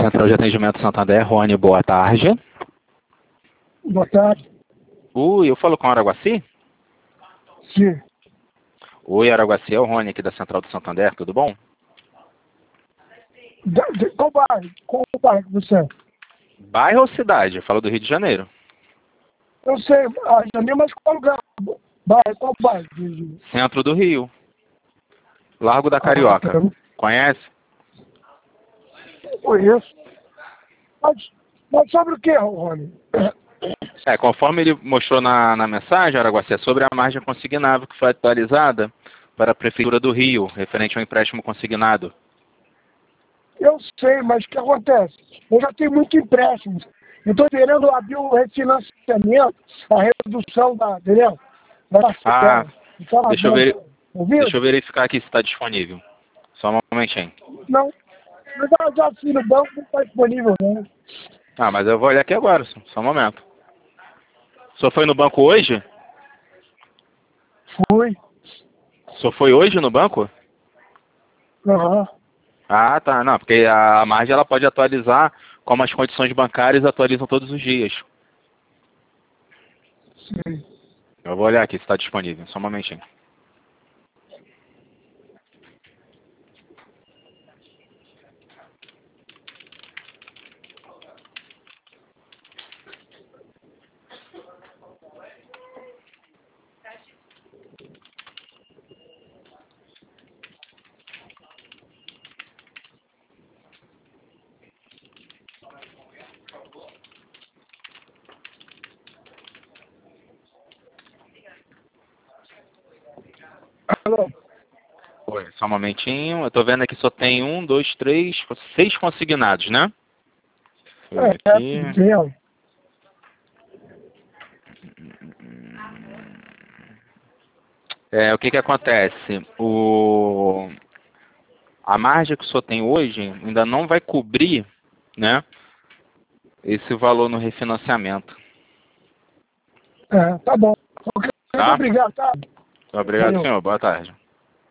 Central de Atendimento Santander, Rony, boa tarde. Boa tarde. Eu falo com o Araguaci? Sim. Oi, Araguaci, é o Rony aqui da Central do Santander, tudo bom? Qual bairro? Qual bairro que você é? Bairro ou cidade? Eu falo do Rio de Janeiro. Eu sei, mas qual lugar? Bairro, qual bairro? Centro do Rio. Largo da Eu Carioca. Conhece? não conheço. Mas sobre o que, Rony? Conforme ele mostrou na mensagem, Araguaci, é sobre a margem consignável que foi atualizada para a Prefeitura do Rio, referente ao empréstimo consignado. Eu sei, mas o que acontece? Eu já tenho muito empréstimo. Eu estou querendo abrir o refinanciamento, a redução da, entendeu? Da parcela. Deixa eu verificar aqui se está disponível. Só um momentinho. Não, mas eu já fui no banco, não está disponível, não. Mas eu vou olhar aqui agora, só um momento. O senhor foi no banco hoje? Fui. O senhor foi hoje no banco? Aham. Tá. Não, porque a margem ela pode atualizar como as condições bancárias atualizam todos os dias. Sim. Eu vou olhar aqui se está disponível. Só um momentinho. Alô? Oi, só um momentinho. Eu tô vendo aqui só tem 1, 2, 3, 6 consignados, né? Deixa eu ver aqui. Entendeu? O que que acontece? A margem que o senhor tem hoje ainda não vai cobrir, né, esse valor no refinanciamento. Tá bom. Ok, muito Tá? obrigado, tá? Obrigado, Valeu. senhor. Boa tarde.